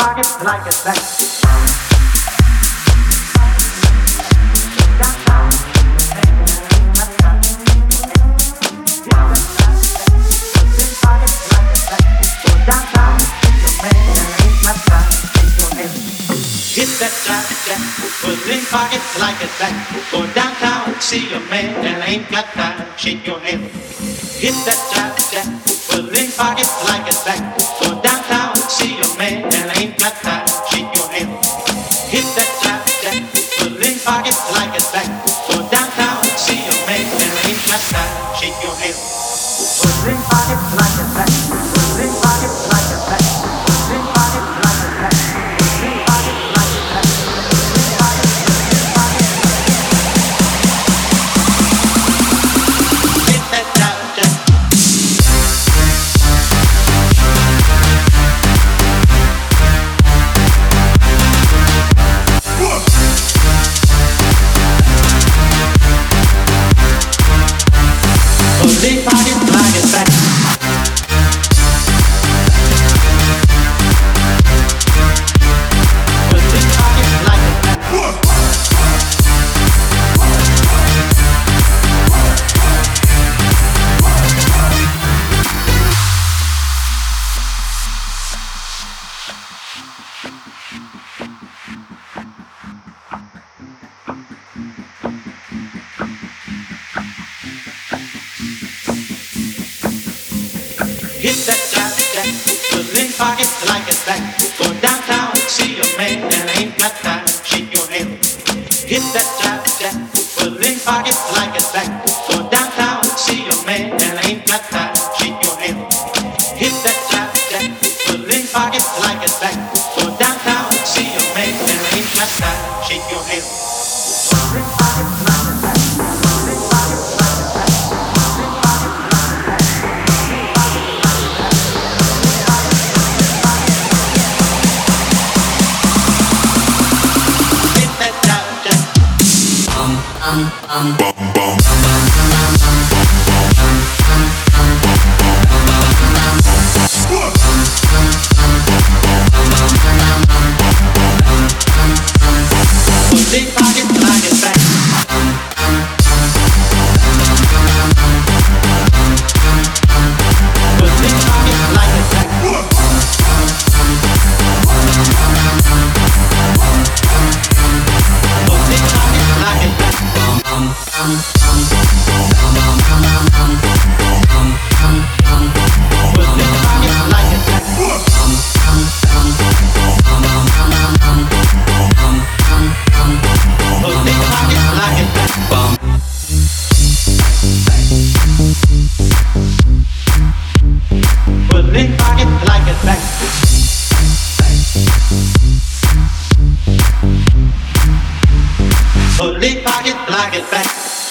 pocket like a sack. Hit that jack, jack, put in pocket like a sack. Go downtown, see your man, and ain't got time. Shake your hand. Hit that jack, jack, put in pocket like a sack. Go downtown, see your man, and ain't got time. Shake your hand. Hit that jack, jack, put in pocket like a sack. Go downtown, see your man, and ain't got time. Shake your hand. Put in pocket like a sack. Put in pocket like a sack. Put in pocket like a sack. Big pocket like a sack. Big pocket like a sack. Hit that jack, jack, put in pocket like a sack. Go downtown, see your man, and ain't got time. Shake your hand. Hit that jack, jack, put in pocket like a sack. Go downtown, see your man, and ain't got time. Shake your hand. Hit that jack, jack, put in pocket like a sack. Go downtown, see your man, and ain't got time. Shake your hand. Put in pocket like a sack. Put in pocket like a sack. Put in pocket like a sack. Bum bum. Big pocket like a sack. Big pocket like a sack. Big pocket like a sack. Big pocket like a sack. Big pocket like a sack.